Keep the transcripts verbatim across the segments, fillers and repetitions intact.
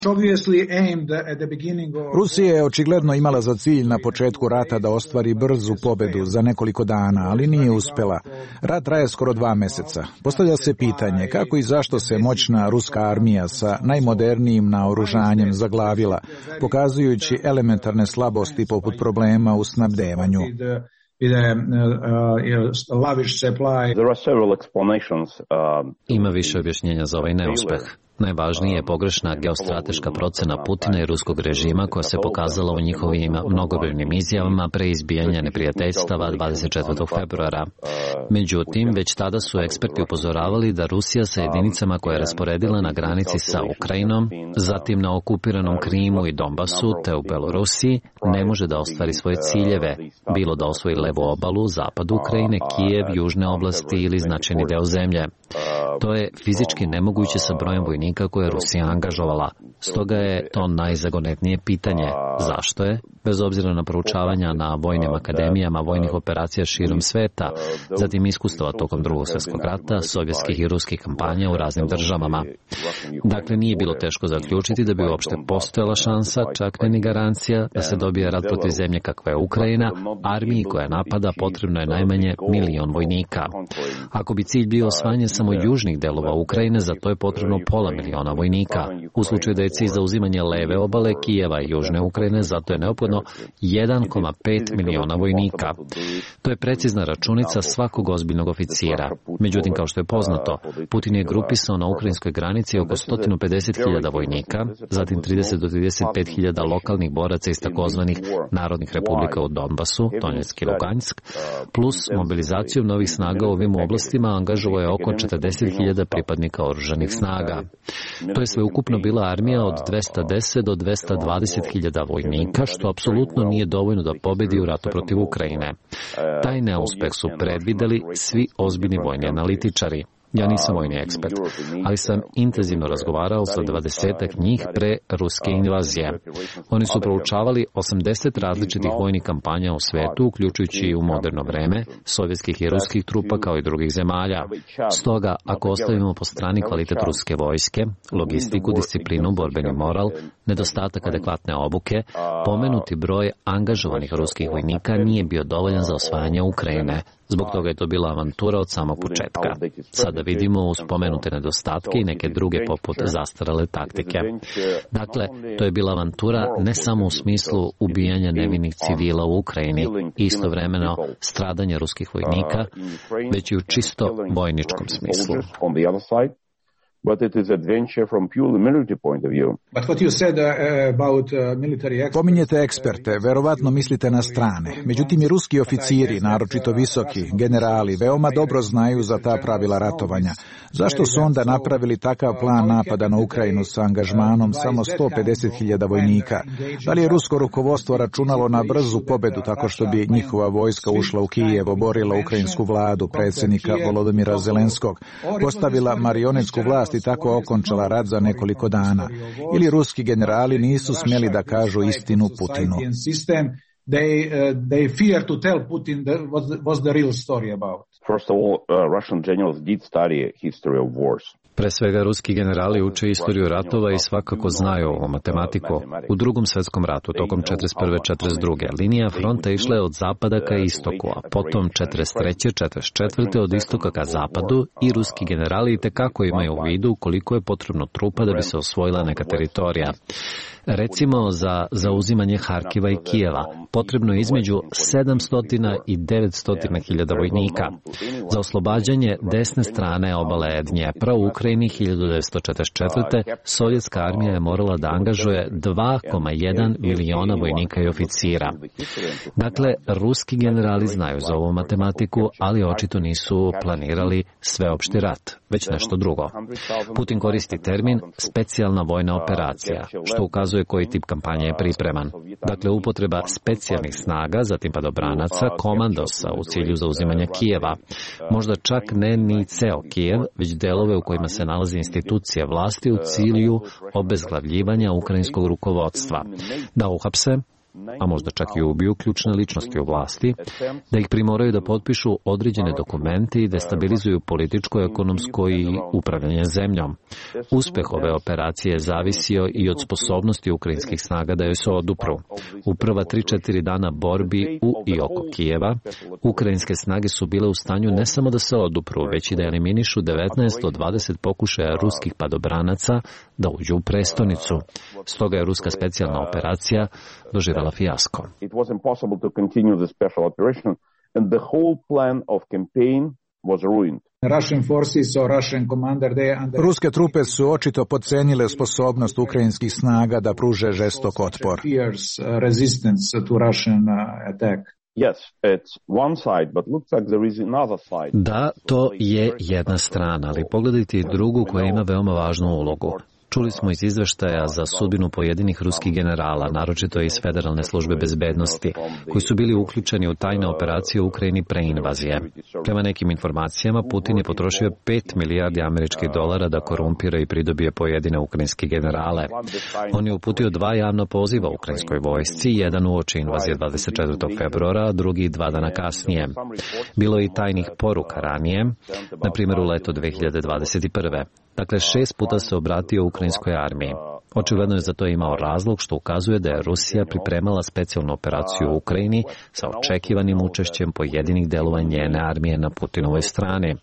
Rusija je očigledno imala za cilj na početku rata da ostvari brzu pobedu za nekoliko dana, ali nije uspela. Rat traje skoro dva meseca. Postavlja se pitanje kako i zašto se moćna ruska armija sa najmodernijim naoružanjem zaglavila, pokazujući elementarne slabosti poput problema u snabdevanju. Ima više objašnjenja za ovaj neuspeh. Najvažnije je pogrešna geostrateška procena Putina i ruskog režima koja se pokazala u njihovim mnogobrojnim izjavama pre izbijanja neprijateljstava dvadeset četvrtog februara. Međutim, već tada su eksperti upozoravali da Rusija sa jedinicama koje je rasporedila na granici sa Ukrajinom, zatim na okupiranom Krimu i Donbasu te u Belorusiji, ne može da ostvari svoje ciljeve, bilo da osvoji levu obalu, zapad Ukrajine, Kijev, južne oblasti ili značajni deo zemlje. To je fizički nemoguće sa brojem vojnika koje je Rusija angažovala. Stoga je to najzagonetnije pitanje. Zašto je? Bez obzira na proučavanja na vojnim akademijama vojnih operacija širom sveta, zatim iskustava tokom Drugog svjetskog rata, sovjetskih i ruskih kampanja u raznim državama. Dakle, nije bilo teško zaključiti da bi uopšte postojala šansa, čak ne ni garancija, da se dobije rat protiv zemlje kakva je Ukrajina, armiji koja napada potrebno je najmanje milion vojnika. Ako bi cilj bio osvajanje samo južnih delova Ukrajine, za to je potrebno pola miliona vojnika. U slučaju da je cilj zauzimanje leve obale Kijeva i južne Ukrajine, zato je neophodno jedan zarez pet miliona vojnika. To je precizna računica svakog ozbiljnog oficira. Međutim, kao što je poznato, Putin je grupisao na ukrajinskoj granici oko sto pedeset hiljada vojnika, zatim trideset do trideset pet hiljada lokalnih boraca iz takozvanih narodnih republika u Donbasu, Donjeck i Lugansk, plus mobilizaciju novih snaga u ovim oblastima angažovao je oko četrdeset hiljada pripadnika oružanih snaga. To je sveukupno bila armija od dvesta deset do dvesta dvadeset hiljada vojnika, što apsolutno nije dovoljno da pobedi u ratu protiv Ukrajine. Taj neuspeh su predvideli svi ozbiljni vojni analitičari. Ja nisam vojni ekspert, ali sam intenzivno razgovarao sa dvadesetak njih pre ruske invazije. Oni su proučavali osamdeset različitih vojnih kampanja u svetu, uključujući i u moderno vreme, sovjetskih i ruskih trupa kao i drugih zemalja. Stoga, ako ostavimo po strani kvalitet ruske vojske, logistiku, disciplinu, borbeni moral, nedostatak adekvatne obuke, pomenuti broj angažovanih ruskih vojnika nije bio dovoljan za osvajanje Ukrajine. Zbog toga je to bila avantura od samog početka. Sada vidimo uz spomenute nedostatke i neke druge poput zastarale taktike. Dakle, to je bila avantura ne samo u smislu ubijanja nevinih civila u Ukrajini i istovremeno stradanja ruskih vojnika, već i u čisto vojničkom smislu. But it is adventure from purely military point of view. But what you said uh, about uh, military experts... Pominjete eksperte, verovatno mislite na strane. Međutim, i ruski oficiri, naročito visoki, generali, veoma dobro znaju za ta pravila ratovanja. Zašto su onda napravili takav plan napada na Ukrajinu sa angažmanom samo sto pedeset hiljada vojnika? Da li je rusko rukovodstvo računalo na brzu pobedu tako što bi njihova vojska ušla u Kijev, oborila ukrajinsku vladu, predsjednika Volodymyra Zelenskog, postavila marionetsku vlast i tako okončala rat za nekoliko dana? Ili ruski generali nisu smjeli da kažu istinu Putinu? They uh, they fear to tell Putin the, what the, what's the real story about. First of all, uh, Russian generals did study history of wars. Pre svega, ruski generali uče istoriju ratova i svakako znaju ovo matematiku. U drugom svjetskom ratu, tokom četrdeset prve do četrdeset druge linija fronta išla je od zapada ka istoku, a potom četrdeset treće do četrdeset četvrte od istoka ka zapadu i ruski generali itekako imaju u vidu koliko je potrebno trupa da bi se osvojila neka teritorija. Recimo, za zauzimanje Harkiva i Kijeva potrebno je između sedamsto i devetsto hiljada vojnika. Za oslobađanje desne strane obale Dnjepra u Ukrajini hiljadu devetsto četrdeset četvrte. sovjetska armija je morala da angažuje dva zarez jedan miliona vojnika i oficira. Dakle, ruski generali znaju za ovu matematiku, ali očito nisu planirali sveopšti rat, već nešto drugo. Putin koristi termin specijalna vojna operacija, što ukazuje koji tip kampanje je pripreman. Dakle, upotreba specijalnih snaga, zatim padobranaca, komandosa u cilju zauzimanja Kijeva. Možda čak ne ni ceo Kijev, već delove u kojima se nalazi institucija vlasti u cilju obezglavljivanja ukrajinskog rukovodstva. Da uhapse, a možda čak i ubiju ključne ličnosti u vlasti, da ih primoraju da potpišu određene dokumente i destabilizuju političko, ekonomsko i upravljanje zemljom. Uspeh ove operacije je zavisio i od sposobnosti ukrajinskih snaga da joj se odupru. U prva tri četiri dana borbi u i oko Kijeva, ukrajinske snage su bile u stanju ne samo da se odupru, već i da eliminišu devetnaest do dvadeset pokušaja ruskih padobranaca da uđu u prestonicu. Stoga je ruska specijalna operacija doživjela fijasko. It was impossible to continue the special operation and the whole plan of campaign was ruined. Russian forces or Russian commander they under... Ruske trupe su očito podcenile sposobnost ukrajinskih snaga da pruže žestok otpor. Resistance to Russian attack. Yes, it's one side, but looks like there is another side. Da, to je jedna strana, ali pogledajte i drugu koja ima veoma važnu ulogu. Čuli smo iz izveštaja za sudbinu pojedinih ruskih generala, naročito iz Federalne službe bezbednosti, koji su bili uključeni u tajne operacije u Ukrajini pre invazije. Prema nekim informacijama, Putin je potrošio pet milijardi američkih dolara da korumpira i pridobije pojedine ukrajinske generale. On je uputio dva javna poziva ukrajinskoj vojsci, jedan uoči invazije dvadeset četvrtog februara, a drugi dva dana kasnije. Bilo je i tajnih poruka ranije, na primjer u leto dve hiljade dvadeset prve. Dakle, šest puta se obratio ukrajinskoj armiji. Očigledno je za to imao razlog što ukazuje da je Rusija pripremala specijalnu operaciju u Ukrajini sa očekivanim učešćem pojedinih delova njene armije na Putinovoj strani.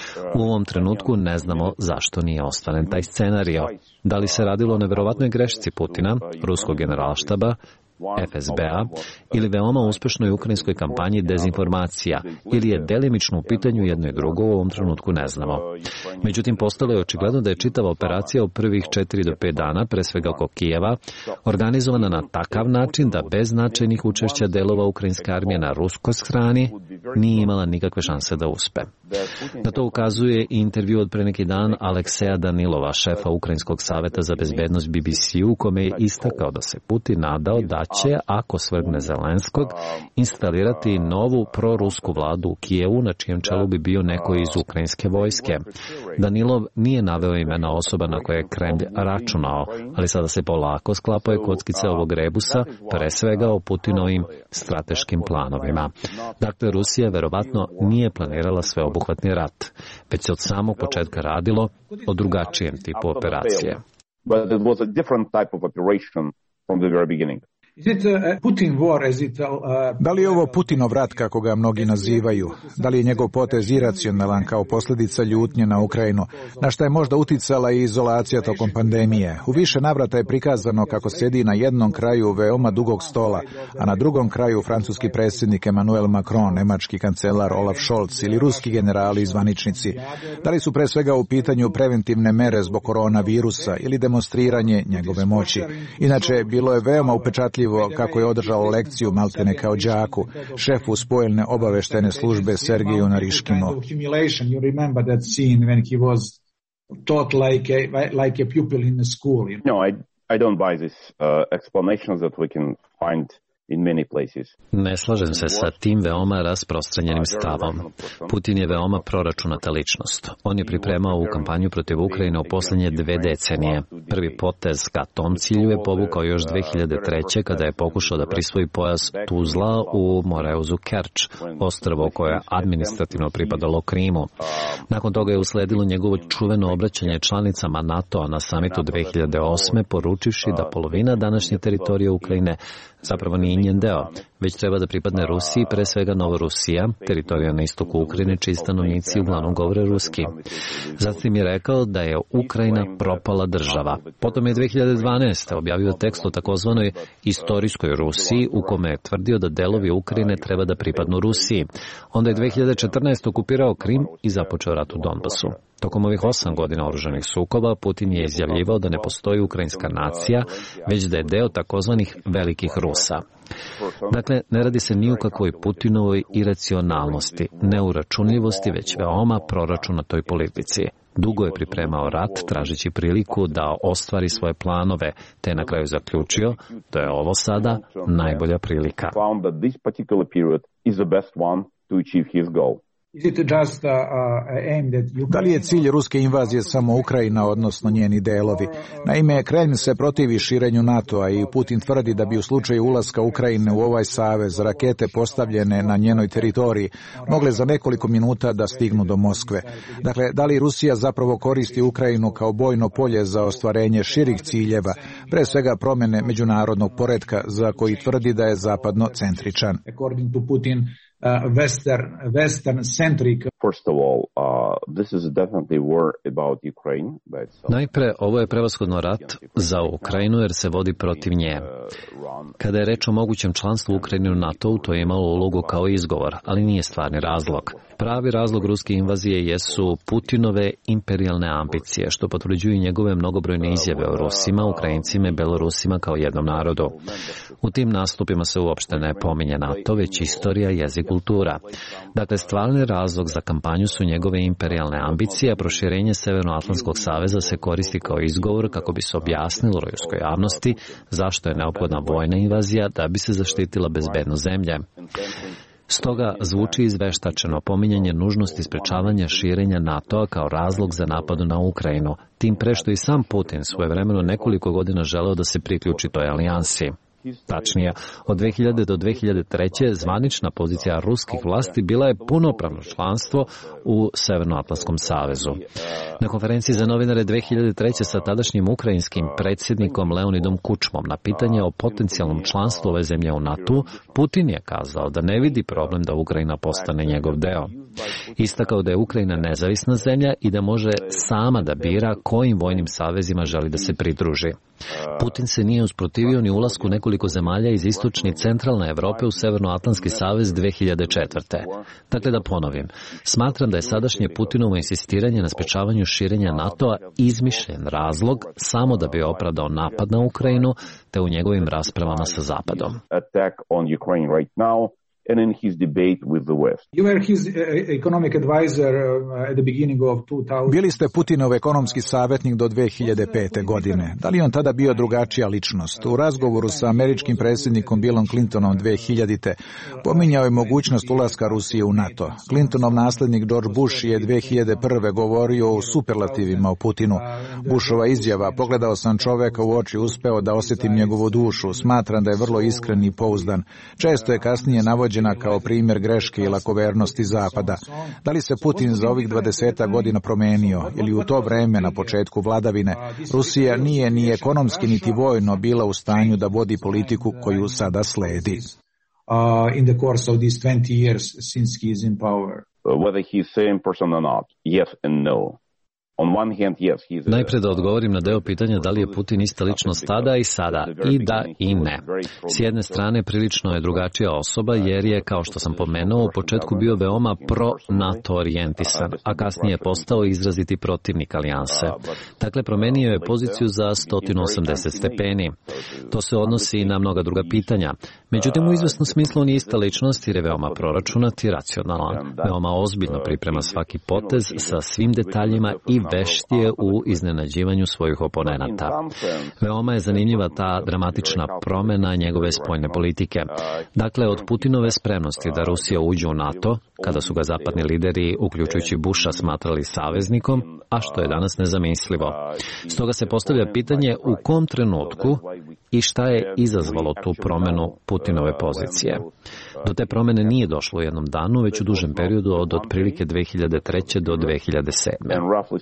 U ovom trenutku ne znamo zašto nije ostvaren taj scenario. Da li se radilo o neverovatnoj grešci Putina, ruskog generalštaba, F S B-a ili veoma uspešnoj ukrajinskoj kampanji dezinformacija ili je delimično u pitanju jedno i drugo, u ovom trenutku ne znamo. Međutim, postalo je očigledno da je čitava operacija u prvih četiri do pet dana, pre svega oko Kijeva, organizovana na takav način da bez značajnih učešća delova ukrajinske armije na ruskoj strani nije imala nikakve šanse da uspe. Na to ukazuje i intervju od pre neki dan Alekseja Danilova, šefa Ukrajinskog saveta za bezbednost B B C-u, u kome je istakao da se Putin nadao da će, ako svrgne Zelenskog, instalirati novu prorusku vladu u Kijevu, na čijem čelu bi bio neko iz ukrajinske vojske. Danilov nije naveo imena osoba na koje je Kremlj računao, ali sada se polako sklapaju kockice ovog rebusa, pre svega o Putinovim strateškim planovima. Dakle, Rusija verovatno nije planirala sveobuhvatni rat, već se od samog početka radilo o drugačijem tipu operacije. But it was a different type of operation from the very beginning. Da li je ovo Putinov rat, kako ga mnogi nazivaju? Da li je njegov potez iracionalan kao posljedica ljutnje na Ukrajinu, na šta je možda uticala i izolacija tokom pandemije? U više navrata je prikazano kako sjedi na jednom kraju veoma dugog stola, a na drugom kraju francuski predsjednik Emmanuel Macron, nemački kancelar Olaf Scholz ili ruski generali i zvaničnici. Da li su pre svega u pitanju preventivne mere zbog koronavirusa ili demonstriranje njegove moći? Inače, bilo je veoma upečatljivo kako je održao lekciju maltene kao đaku, šefu spojeljne obaveštene službe Sergeju Nariškinu. No, I, I don't buy these uh, explanations that we can find in many places. Ne slažem se sa tim veoma rasprostranjenim stavom. Putin je veoma proračunata ličnost. On je pripremao ovu kampanju protiv Ukrajine u posljednje dve decenije. Prvi potez ka tom cilju je povukao još dve hiljade treće kada je pokušao da prisvoji pojas Tuzla u Moreuzu Kerč, ostrvo koje je administrativno pripadalo Krimu. Nakon toga je usledilo njegovo čuveno obraćanje članicama NATO-a na samitu dve hiljade osme, poručivši da polovina današnje teritorije Ukrajine zapravo nije njen deo, već treba da pripadne Rusiji, pre svega Novorusija, teritorija na istoku Ukrajine, čiji stanovnici uglavnom govore ruski. Zatim je rekao da je Ukrajina propala država. Potom je dve hiljade dvanaeste. objavio tekst o takozvanoj istorijskoj Rusiji, u kome je tvrdio da delovi Ukrajine treba da pripadnu Rusiji. Onda je dve hiljade četrnaeste. okupirao Krim i započeo rat u Donbasu. Tokom ovih osam godina oružanih sukoba, Putin je izjavljivao da ne postoji ukrajinska nacija, već da je deo takozvanih velikih Rusa. Dakle, ne radi se ni o kakvoj Putinovoj iracionalnosti, neuračunljivosti, već veoma proračunatoj politici. Dugo je pripremao rat, tražeći priliku da ostvari svoje planove, te je na kraju zaključio da je ovo sada najbolja prilika. Da li je cilj ruske invazije samo Ukrajina, odnosno njeni delovi? Naime, Kremlj se protivi širenju NATO-a i Putin tvrdi da bi u slučaju ulaska Ukrajine u ovaj savez rakete postavljene na njenoj teritoriji mogle za nekoliko minuta da stignu do Moskve. Dakle, da li Rusija zapravo koristi Ukrajinu kao bojno polje za ostvarenje širih ciljeva, pre svega promjene međunarodnog poretka za koji tvrdi da je zapadno centričan? Uh, western, western centric. First of all, uh, this is definitely war about Ukraine. Najpre, ovo je prevashodno rat za Ukrajinu jer se vodi protiv nje. Kada je reč o mogućem članstvu Ukrajine u NATO-u, to je imalo ulogu kao izgovor, ali nije stvarni razlog. Pravi razlog ruske invazije jesu Putinove imperijalne ambicije, što potvrđuju njegove mnogobrojne izjave o Rusima, Ukrajincima i Belorusima kao jednom narodu. U tim nastupima se uopšte ne pominje NATO, već istorija, jezik, kultura. Dakle, stvarni razlog za kampanju su njegove imperijalne ambicije, a proširenje Severnoatlantskog saveza se koristi kao izgovor kako bi se objasnilo ruskoj javnosti zašto je neophodna vojna invazija da bi se zaštitila bezbednost zemlje. Stoga zvuči izveštačeno pominjanje nužnosti sprečavanja širenja NATO-a kao razlog za napad na Ukrajinu, tim pre što i sam Putin svojevremeno nekoliko godina želeo da se priključi toj alijansi. Tačnije, od dve hiljade do dve hiljade treće. zvanična pozicija ruskih vlasti bila je punopravno članstvo u Severnoatlantskom savezu. Na konferenciji za novinare dve hiljade treće. sa tadašnjim ukrajinskim predsjednikom Leonidom Kučmom na pitanje o potencijalnom članstvu ove zemlje u NATO, Putin je kazao da ne vidi problem da Ukrajina postane njegov deo. Istakao da je Ukrajina nezavisna zemlja i da može sama da bira kojim vojnim savezima želi da se pridruži. Putin se nije usprotivio ni ulasku nekoliko zemalja iz istočne i centralne Evrope u Severnoatlantski savez dve hiljade četvrte. Dakle, da ponovim, smatram da je sadašnje Putinovo insistiranje na sprečavanju širenja NATO-a izmišljen razlog samo da bi opravdao napad na Ukrajinu te u njegovim raspravama sa Zapadom. And in his debate with the West. You were his economic advisor at the beginning of two thousand. Bili ste Putinov ekonomski savjetnik do dve hiljade pete. godine. Da li on tada bio drugačija ličnost? U razgovoru sa američkim predsjednikom Billom Clintonom dve hiljadite. pominjao je mogućnost ulaska Rusije u NATO. Clintonov naslednik George Bush je dve hiljade prve. govorio o superlativima o Putinu. Bushova izjava, pogledao sam čoveka u oči, uspeo da osjetim njegovu dušu, smatram da je vrlo iskren i pouzdan. Često je kasnije navođen kao primjer greške i lakovernosti Zapada. Da li se Putin za ovih dvadesetak godina promenio ili u to vreme na početku vladavine Rusija nije ni ekonomski niti vojno bila u stanju da vodi politiku koju sada sledi? Uh, in the course of these twenty years since he is in power. Whether he is same person or not, yes and no. Najpre da odgovorim na deo pitanja da li je Putin ista ličnost tada i sada, i da i ne. S jedne strane prilično je drugačija osoba jer je, kao što sam pomenuo, u početku bio veoma pro-NATO orijentisan, a kasnije je postao izraziti protivnik alijanse. Dakle, promenio je poziciju za sto osamdeset stepeni. To se odnosi i na mnoga druga pitanja. Međutim, u izvesnom smislu on je ista ličnost jer je veoma proračunat i racionalan. Veoma ozbiljno priprema svaki potez sa svim detaljima i vešt je u iznenađivanju svojih oponenata. Veoma je zanimljiva ta dramatična promjena njegove spoljne politike. Dakle, od Putinove spremnosti da Rusija uđe u NATO, kada su ga zapadni lideri, uključujući Busha, smatrali saveznikom, a što je danas nezamislivo. Stoga se postavlja pitanje u kom trenutku i šta je izazvalo tu promjenu Putinove pozicije. Do te promjene nije došlo u jednom danu, već u dužem periodu od otprilike dve hiljade treće. do dve hiljade sedme.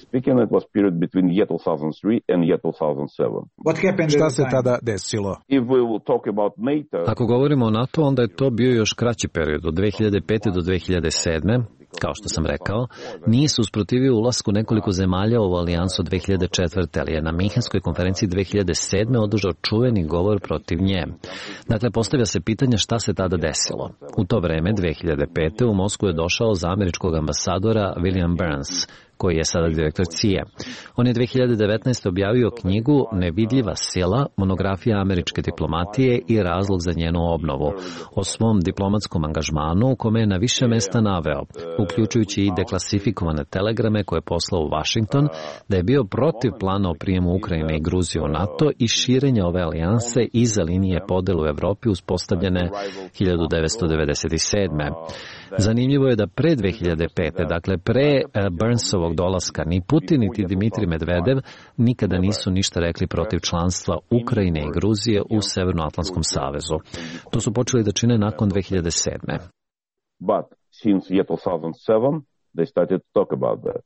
Šta se tada desilo? Ako govorimo o NATO, onda je to bio još kraći period, od dve hiljade pete. do dve hiljade sedme. Kao što sam rekao, nije se usprotivio ulasku nekoliko zemalja u alijansu dve hiljade četvrte. ali je na Minhenskoj konferenciji dve hiljade sedme. održao čuveni govor protiv nje. Dakle, postavlja se pitanje šta se tada desilo. U to vreme, dve hiljade pete. u Moskvu je došao za američkog ambasadora William Burns, koji je sada direktor C I A. On je dve hiljade devetnaeste. objavio knjigu Nevidljiva sila, monografija američke diplomatije i razlog za njenu obnovu, o svom diplomatskom angažmanu u kome je na više mesta naveo, uključujući i deklasifikovane telegrame koje je poslao u Washington, da je bio protiv plana o prijemu Ukrajine i Gruzije u NATO i širenja ove alijanse iza linije podele u Evropi uspostavljene hiljadu devetsto devedeset sedme. Zanimljivo je da pre dve hiljade pete. dakle pre Burnsovog dolaska, ni Putin niti Dimitrij Medvedev nikada nisu ništa rekli protiv članstva Ukrajine i Gruzije u Severnoatlantskom savezu. To su počeli da čine nakon dve hiljade sedme. But since year two thousand seven, they started to talk about that.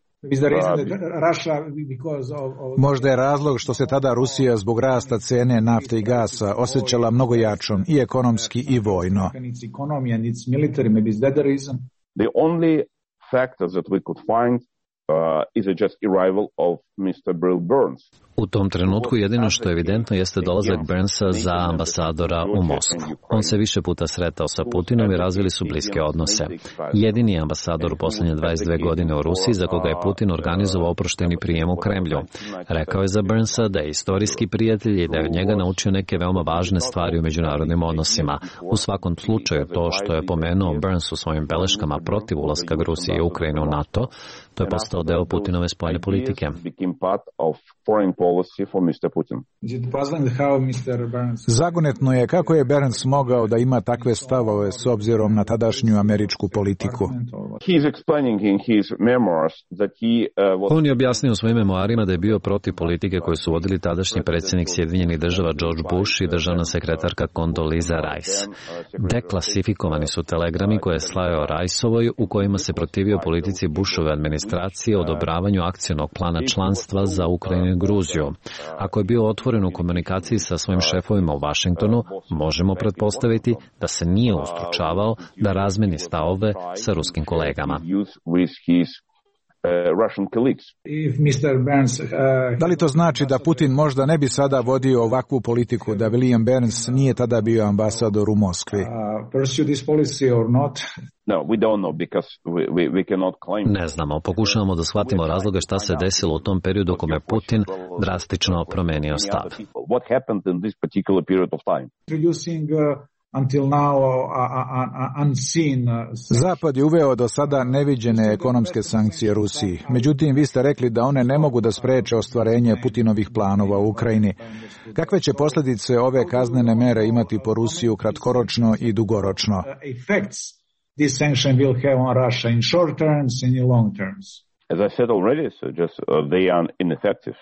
Možda je razlog što se tada Rusija zbog rasta cene nafte i gasa osjećala mnogo jačom i ekonomski i vojno. The only factor that we could find uh, is a just arrival of mister Brill Burns. U tom trenutku jedino što je evidentno jeste dolazak Burnsa za ambasadora u Moskvu. On se više puta sretao sa Putinom i razvili su bliske odnose. Jedini ambasador u posljednje dvadeset dve godine u Rusiji za koga je Putin organizovao oprošteni prijem u Kremlju. Rekao je za Burnsa da je istorijski prijatelj i da je od njega naučio neke veoma važne stvari u međunarodnim odnosima. U svakom slučaju to što je pomenuo Burns u svojim beleškama protiv ulaska Rusije i Ukrajine u NATO, to je postao deo Putinove spoljne politike. Zagonetno je kako je Burns mogao da ima takve stavove s obzirom na tadašnju američku politiku. On je objasnio u svojim memoarima da je bio protiv politike koju su vodili tadašnji predsjednik Sjedinjenih država George Bush i državna sekretarka Condoleezza Rice. Deklasifikovani su telegrami koje je slao Riceovoj u kojima se protivio politici Bushove administracije o odobravanju akcionog plana članstva za Ukrajinu i Gruziju. Ako je bio otvoren u komunikaciji sa svojim šefovima u Washingtonu, možemo pretpostaviti da se nije ustručavao da razmeni stavove sa ruskim kolegama. Da li to znači da Putin možda ne bi sada vodio ovakvu politiku, da William Burns nije tada bio ambasador u Moskvi? Ne znamo, pokušavamo da shvatimo razloge šta se desilo u tom periodu kome je Putin drastično promenio stav. Until now, uh, unseen. Zapad je uveo do sada neviđene ekonomske sankcije Rusiji. Međutim, vi ste rekli da one ne mogu da spreče ostvarenje Putinovih planova u Ukrajini. Kakve će posljedice ove kaznene mere imati po Rusiju kratkoročno i dugoročno? This sanction will have on Russia in short terms and in long terms. As I said already, so just uh, they are ineffective.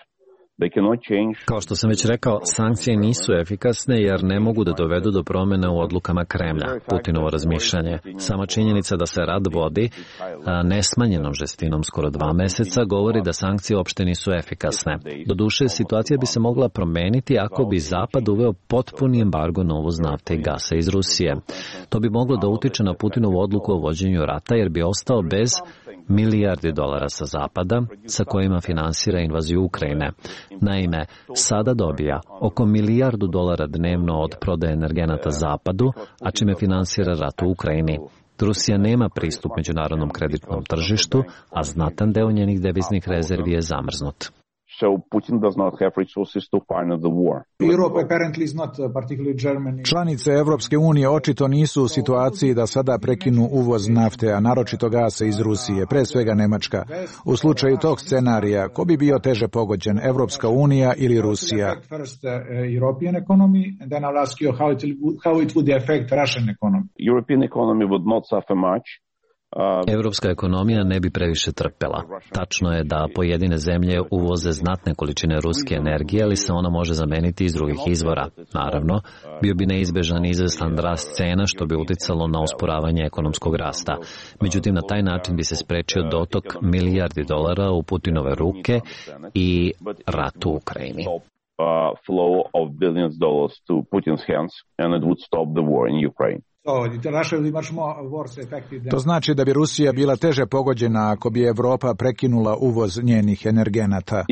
Kao što sam već rekao, sankcije nisu efikasne jer ne mogu da dovedu do promjene u odlukama Kremlja, Putinovo razmišljanje. Sama činjenica da se rat vodi nesmanjenom žestinom skoro dva meseca govori da sankcije uopšte nisu efikasne. Doduše, situacija bi se mogla promeniti ako bi Zapad uveo potpuni embargo na uvoz nafte i gasa iz Rusije. To bi moglo da utiče na Putinovu odluku o vođenju rata jer bi ostao bez milijardi dolara sa Zapada sa kojima finansira invaziju Ukrajine. Naime, sada dobija oko milijardu dolara dnevno od prodaje energenata Zapadu, a čime finansira rat u Ukrajini. Rusija nema pristup međunarodnom kreditnom tržištu, a znatan deo njenih deviznih rezervi je zamrznut. So Putin does not have resources to finance the war. Europe apparently is not, particularly Germany. Članice Evropske unije očito nisu u situaciji da sada prekinu uvoz nafte, a naročito gasa iz Rusije, pre svega Nemačka. U slučaju tog scenarija, ko bi bio teže pogođen, Evropska unija ili Rusija? First uh, European economy, and then I'll ask you how it, how it would affect Russian economy. European economy would not suffer much. Evropska ekonomija ne bi previše trpela. Tačno je da pojedine zemlje uvoze znatne količine ruske energije, ali se ona može zameniti iz drugih izvora. Naravno, bio bi neizbežan izvestan rast cena što bi uticalo na usporavanje ekonomskog rasta. Međutim, na taj način bi se sprečio dotok milijardi dolara u Putinove ruke i rat u Ukrajini. Flow of billions dollars to Putin's hands and it would stop the war in Ukraine. To znači da bi Rusija bila teže pogođena ako bi Evropa prekinula uvoz njenih energenata.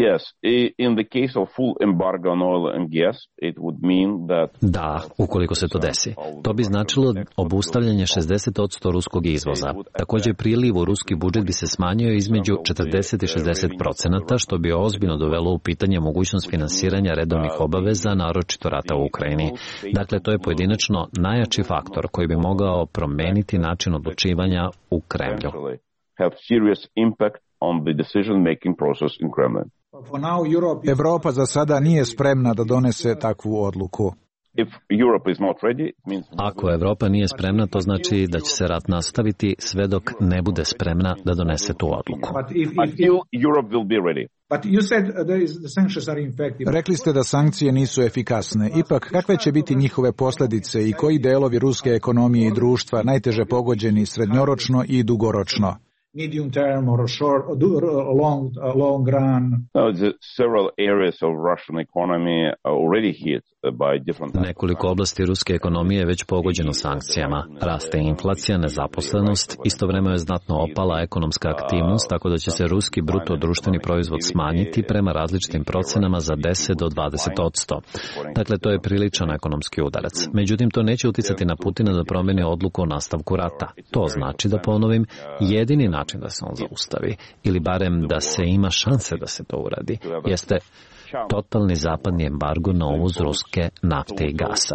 Da, ukoliko se to desi. To bi značilo obustavljanje šezdeset posto ruskog izvoza. Također priliv u ruski budžet bi se smanjio između četrdeset i šezdeset procenata, što bi ozbiljno dovelo u pitanje mogućnost finansiranja redovnih obaveza, naročito rata u Ukrajini. Dakle, to je pojedinačno najjači faktor koji bi mogao promeniti način odlučivanja u Kremlju. Evropa za sada nije spremna da donese takvu odluku. Ako Evropa nije spremna, to znači da će se rat nastaviti sve dok ne bude spremna da donese tu odluku. Rekli ste da sankcije nisu efikasne. Ipak, kakve će biti njihove posljedice i koji delovi ruske ekonomije i društva najteže pogođeni srednjoročno i dugoročno? Medium term or short or long uh, long run. No, the several areas of Russian economy are already hit by different. Nekoliko oblasti ruske ekonomije je već pogođeno sankcijama. Raste inflacija, nezaposlenost, istovremeno je znatno opala ekonomska aktivnost, tako da će se ruski bruto društveni proizvod smanjiti prema različitim procenama za deset do dvadeset posto. Dakle, to je priličan ekonomski udarac. Međutim, to neće uticati na Putina da promeni odluku o nastavku rata. To znači, da ponovim, jedini način da se on zaustavi, ili barem da se ima šanse da se to uradi, jeste totalni zapadni embargo na uvoz ruske nafte i gasa.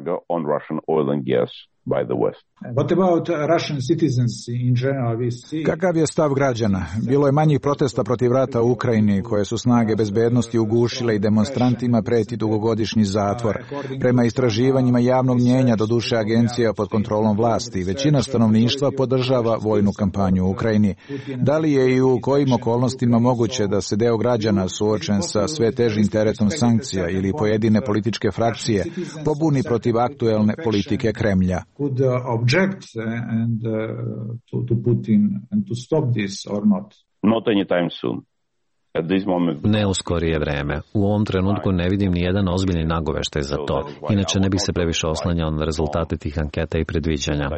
What about Russian citizens in general? We see... Kakav je stav građana? Bilo je manjih protesta protiv rata u Ukrajini, koje su snage bezbednosti ugušile i demonstrantima preti dugogodišnji zatvor. Prema istraživanjima javnog mnjenja, do duše agencija pod kontrolom vlasti, većina stanovništva podržava vojnu kampanju u Ukrajini. Da li je i u kojim okolnostima moguće da se deo građana suočen sa sve težim teretom sankcija ili pojedine političke frakcije pobuni protiv aktuelne politike Kremlja? Could uh, object and uh, to, to Putin and to stop this or not? Not anytime soon. At this moment. Ne u skorije vreme. U ovom trenutku ne vidim ni jedan ozbiljni nagoveštaj za to. Inače ne bih se previše oslanjao na rezultate tih anketa i predviđanja.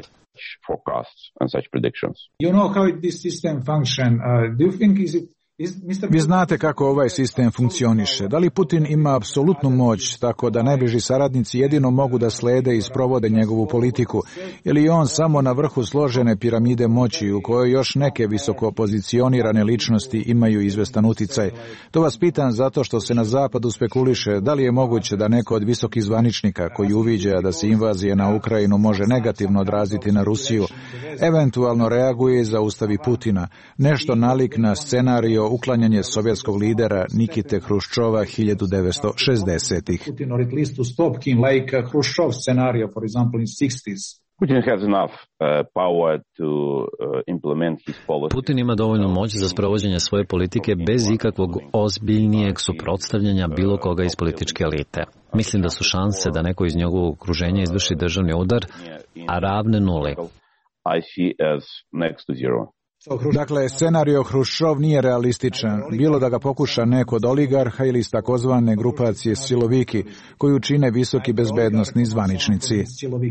You know how this system function. Uh, do you think is it Vi znate kako ovaj sistem funkcioniše. Da li Putin ima apsolutnu moć, tako da najbliži saradnici jedino mogu da slede i sprovode njegovu politiku, ili je on samo na vrhu složene piramide moći u kojoj još neke visoko pozicionirane ličnosti imaju izvestan uticaj? To vas pitam zato što se na zapadu spekuliše da li je moguće da neko od visokih zvaničnika koji uviđa da se invazija na Ukrajinu može negativno odraziti na Rusiju, eventualno reaguje i zaustavi Putina, nešto nalik na scenario uklanjanje sovjetskog lidera Nikite Hruščova hiljadu devetsto šezdesetih. Putin or at least to stop him like Khrushchev scenario, for example, in sixties. Putin has enough uh, power to uh, implement his policy. Putin ima dovoljnu moć za sprovođenje svoje politike bez ikakvog ozbiljnijeg suprotstavljanja bilo koga iz političke elite. Mislim da su šanse da neko iz njegovog okruženja izvrši državni udar, a ravne nuli. I see as next to zero. Dakle, scenario Hruščov nije realističan, bilo da ga pokuša neko od oligarha ili iz takozvane grupacije siloviki, koju čine visoki bezbednosni zvaničnici.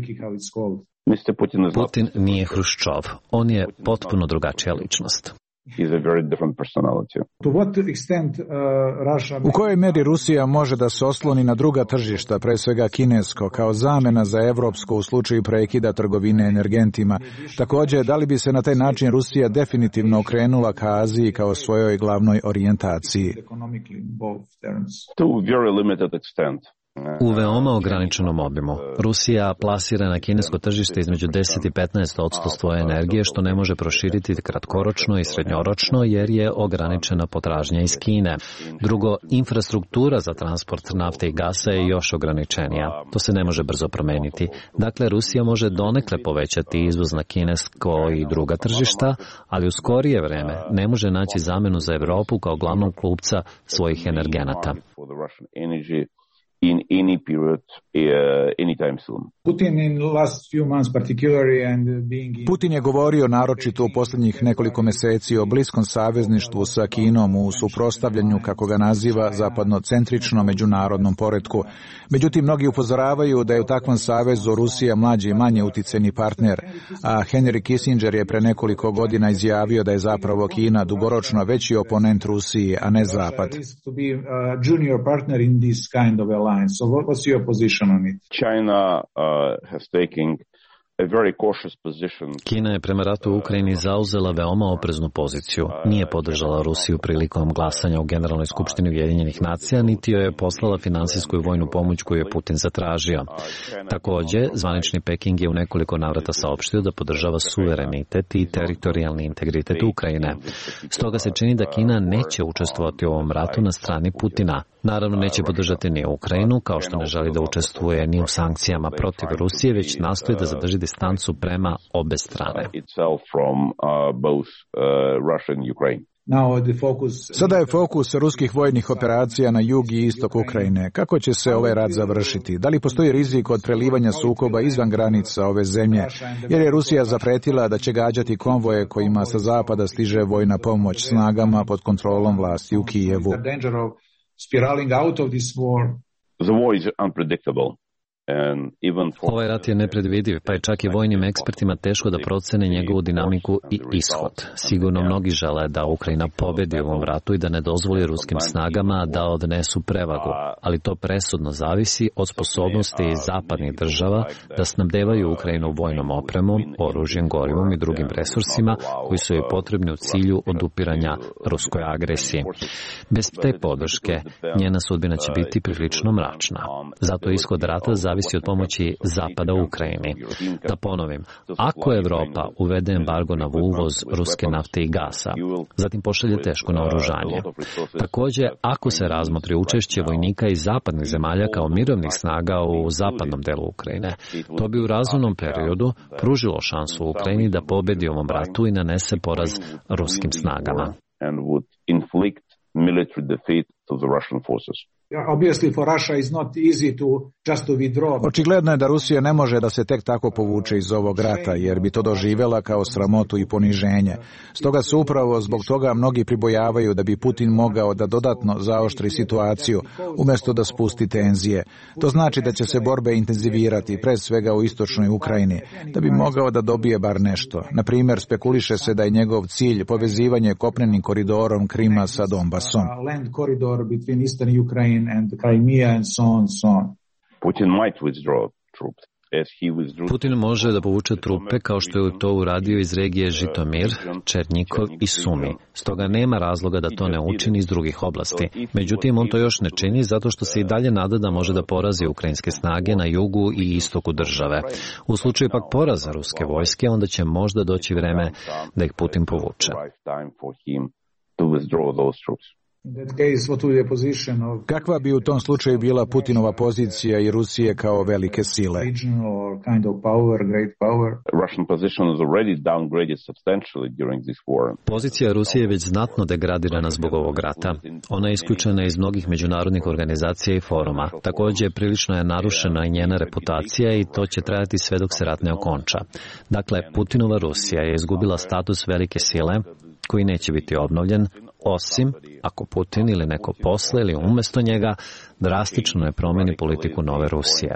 Putin nije Hruščov, on je potpuno drugačija ličnost. U kojoj meri Rusija može da se osloni na druga tržišta, pre svega kinesko, kao zamena za evropsko u slučaju prekida trgovine energentima? Također, da li bi se na taj način Rusija definitivno okrenula ka Aziji kao svojoj glavnoj orijentaciji? To very limited extent. U veoma ograničenom obimu. Rusija plasira na kinesko tržište između deset i petnaest posto svoje energije, što ne može proširiti kratkoročno i srednjoročno jer je ograničena potražnja iz Kine. Drugo, infrastruktura za transport nafte i gasa je još ograničenija. To se ne može brzo promeniti. Dakle, Rusija može donekle povećati izvoz na kinesko i druga tržišta, ali u skorije vreme ne može naći zamenu za Evropu kao glavnog kupca svojih energenata. in any period, uh, anytime soon. Putin in last few months particularly and being in... Putin je govorio naročito u posljednjih nekoliko meseci o bliskom savezništvu sa Kinom u suprotstavljanju, kako ga naziva, zapadnocentričnom međunarodnom poretku. Međutim, mnogi upozoravaju da je u takvom savezu Rusija mlađi i manje uticajni partner, a Henry Kissinger je pre nekoliko godina izjavio da je zapravo Kina dugoročno veći oponent Rusiji, a ne Zapad. Junior partner in this kind of alliance. So what was your position on it? China uh, has taken a very cautious position. Kina je prema ratu u Ukrajini zauzela veoma opreznu poziciju. Nije podržala Rusiju prilikom glasanja u Generalnoj skupštini Ujedinjenih nacija, niti joj je poslala finansijsku i vojnu pomoć koju je Putin zatražio. Takođe, zvanični Peking je u nekoliko navrata saopštio da podržava suverenitet i teritorijalni integritet Ukrajine. Stoga se čini da Kina neće učestvovati u ovom ratu na strani Putina. Naravno, neće podržati ni Ukrajinu, kao što ne želi da učestvuje ni u sankcijama protiv Rusije, već nastoji da zadrži distancu prema obe strane. Sada je fokus ruskih vojnih operacija na jug i istok Ukrajine. Kako će se ovaj rat završiti? Da li postoji rizik od prelivanja sukoba izvan granica ove zemlje? Jer je Rusija zapretila da će gađati konvoje kojima sa zapada stiže vojna pomoć snagama pod kontrolom vlasti u Kijevu. Spiraling out of this war. The war is unpredictable. Ovaj rat je nepredvidiv, pa je čak i vojnim ekspertima teško da procene njegovu dinamiku i ishod. Sigurno mnogi žele da Ukrajina pobedi u ovom ratu i da ne dozvoli ruskim snagama da odnesu prevagu, ali to presudno zavisi od sposobnosti zapadnih država da snabdevaju Ukrajinu vojnom opremom, oružjem, gorivom i drugim resursima koji su joj potrebni u cilju odupiranja ruskoj agresiji. Bez te podrške njena sudbina će biti prilično mračna. Zato ishod rata zavisi od pomoći Zapada u Ukrajini. Da ponovim, ako Evropa uvede embargo na uvoz ruske nafte i gasa, zatim pošalje teško naoružanje. Takođe, ako se razmotri učešće vojnika iz zapadnih zemalja kao mirovnih snaga u zapadnom delu Ukrajine, to bi u razumnom periodu pružilo šansu Ukrajini da pobedi u ovom ratu i nanese poraz ruskim snagama. Military defeat to the Russian forces. Obviously for Russia is not easy to just to withdraw. Očigledno je da Rusija ne može da se tek tako povuče iz ovog rata, jer bi to doživjela kao sramotu i poniženje. Stoga se upravo zbog toga mnogi pribojavaju da bi Putin mogao da dodatno zaoštri situaciju, umjesto da spusti tenzije. To znači da će se borbe intenzivirati, pre svega u istočnoj Ukrajini, da bi mogao da dobije bar nešto. Na primjer, spekuliše se da je njegov cilj povezivanje kopnenim koridorom Krima sa Donbasom. Land corridor between eastern Ukraine and Crimea and so on, so on. Putin might withdraw troops. Putin može da povuče trupe kao što je to uradio iz regije Žitomir, Černjikov i Sumi. Stoga nema razloga da to ne učini iz drugih oblasti. Međutim, on to još ne čini zato što se i dalje nada da može da porazi ukrajinske snage na jugu i istoku države. U slučaju pak poraza ruske vojske, onda će možda doći vreme da ih Putin povuče. Kakva bi u tom slučaju bila Putinova pozicija i Rusije kao velike sile? Pozicija Rusije je već znatno degradirana zbog ovog rata. Ona je isključena iz mnogih međunarodnih organizacija i foruma. Također, prilično je narušena i njena reputacija i to će trajati sve dok se rat ne okonča. Dakle, Putinova Rusija je izgubila status velike sile koji neće biti obnovljen, osim ako Putin ili neko posle ili umjesto njega drastično ne promeni politiku nove Rusije.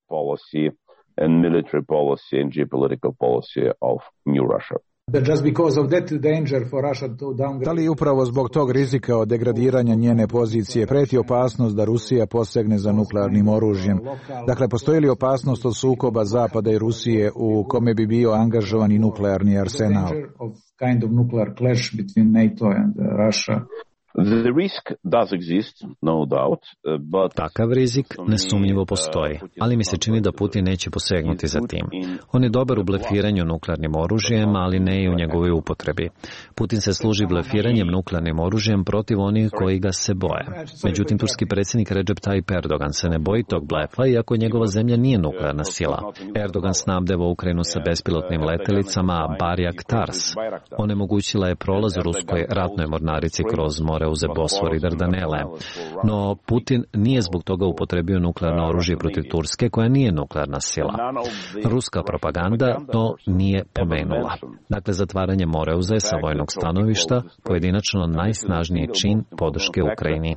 Da li upravo zbog tog rizika od degradiranja njene pozicije preti opasnost da Rusija posegne za nuklearnim oružjem? Dakle, postoji li opasnost od sukoba Zapada i Rusije u kome bi bio angažovan i nuklearni arsenal? Kind of nuclear clash between NATO and Russia. The risk does exist, no doubt, but... Takav rizik nesumnjivo postoji, ali mi se čini da Putin neće posegnuti za tim. On je dobar u blefiranju nuklearnim oružjem, ali ne i u njegovoj upotrebi. Putin se služi blefiranjem nuklearnim oružjem protiv onih koji ga se boje. Međutim, turski predsjednik Recep Tayyip Erdogan se ne boji tog blefa, iako njegova zemlja nije nuklearna sila. Erdogan snabdeva Ukrajinu sa bespilotnim letelicama Bayrak Tars. Onemogućila je prolaz ruskoj ratnoj mornarici kroz more preuze Bosfor i Dardanele. No Putin nije zbog toga upotrebio nuklearno oružje protiv Turske, koja nije nuklearna sila. Ruska propaganda to nije pomenula. Dakle, zatvaranje Moreuze sa vojnog stanovišta pojedinačno najsnažniji čin podrške Ukrajini.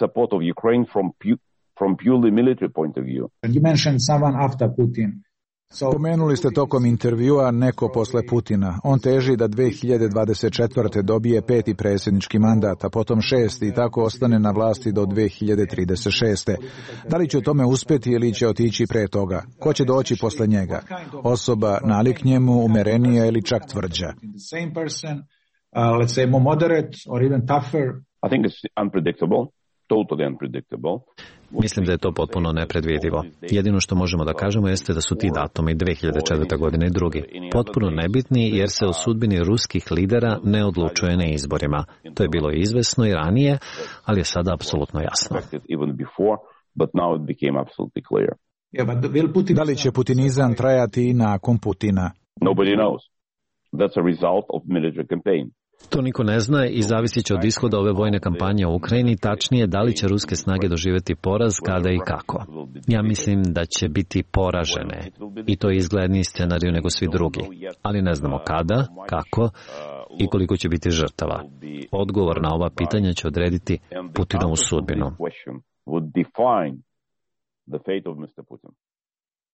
You mentioned someone after Putin. Pomenuli ste tokom intervjua neko posle Putina. On teži da dve hiljade dvadeset četvrte dobije peti predsjednički mandat, a potom šesti i tako ostane na vlasti do dve hiljade trideset šeste. Da li će u tome uspjeti ili će otići pre toga? Ko će doći posle njega? Osoba nalik njemu, umerenija ili čak tvrđa? Let's say more moderate or even tougher. I think it's unpredictable. Totally unpredictable. Mislim da je to potpuno nepredvidivo. Jedino što možemo da kažemo jeste da su ti datumi dve hiljade četvrte. godine i drugi. Potpuno nebitni jer se o sudbini ruskih lidera ne odlučuje na izborima. To je bilo izvesno i ranije, ali je sada apsolutno jasno. Da li će putinizam trajati i nakon Putina? Nobody knows. That's a result of military campaign. To niko ne zna i zavisit će od ishoda ove vojne kampanje u Ukrajini, tačnije da li će ruske snage doživjeti poraz, kada i kako. Ja mislim da će biti poražene i to je izgledniji scenarij nego svi drugi, ali ne znamo kada, kako i koliko će biti žrtava. Odgovor na ova pitanja će odrediti Putinovu sudbinu.